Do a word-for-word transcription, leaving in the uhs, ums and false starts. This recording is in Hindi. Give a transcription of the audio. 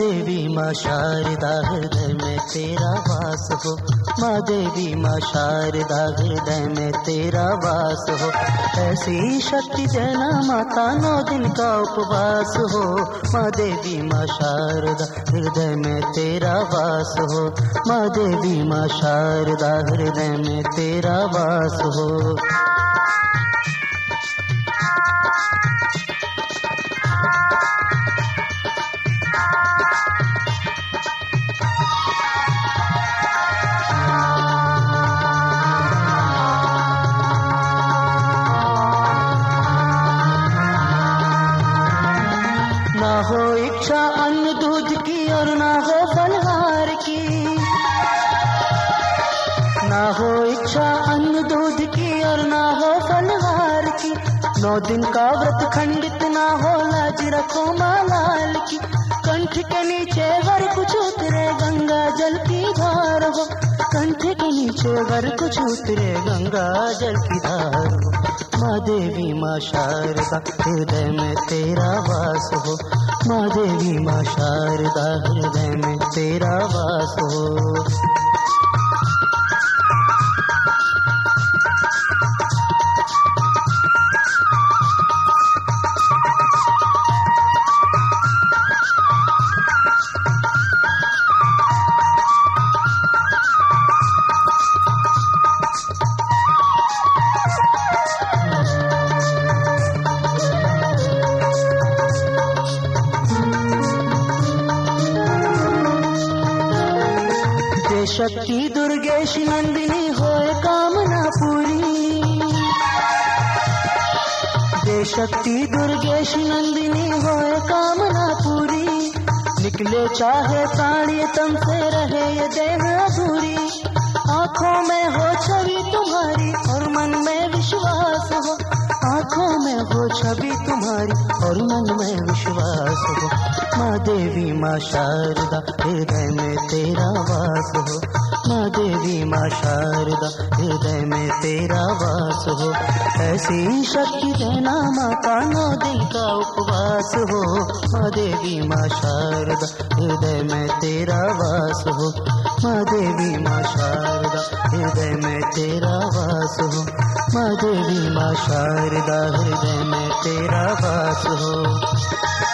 देवी माँ शारदा हृदय में तेरा वास हो, माँ देवी माँ शारदा हृदय में तेरा वास हो। ऐसी शक्ति देना माता नौ दिन का उपवास हो, माँ देवी माँ शारदा हृदय में तेरा वास हो, माँ देवी माँ शारदा हृदय में तेरा वास हो। ना हो इच्छा अन्न दूध की और ना हो फलहार की, ना हो इच्छा अन्न दूध की और ना हो फलहार की। नौ दिन का व्रत खंडित ना हो, लाज रखो माँ लाल की। कंठ के नीचे वर कुछ उतरे गंगा जल की धार हो, कंठ के नीचे वर कुछ उतरे गंगा जल की धार हो। माँ देवी माँ शारदा हृदय में तेरा वास हो, माँ देवी माँ शारदा हृदय में तेरा वास हो। शक्ति दुर्गेश नंदिनी होए कामना पूरी, जय शक्ति दुर्गेश नंदिनी होए कामना पूरी। निकले चाहे प्राणी तम से रहे ये देह अधूरी, आँखों में हो छवि तुम्हारी और मन में विश्वास हो, आँखों में हो छवि तुम्हारी और मन में विश्वास हो। माँ देवी माँ शारदा हृदय में तेरा वास हो, माँ देवी माँ शारदा हृदय में तेरा वास हो। ऐसी शक्ति देना माता नौ दिन का उपवास हो, माँ देवी माँ शारदा हृदय में तेरा वास हो, माँ देवी माँ शारदा हृदय में तेरा वास हो, माँ देवी माँ शारदा हृदय में तेरा वास हो।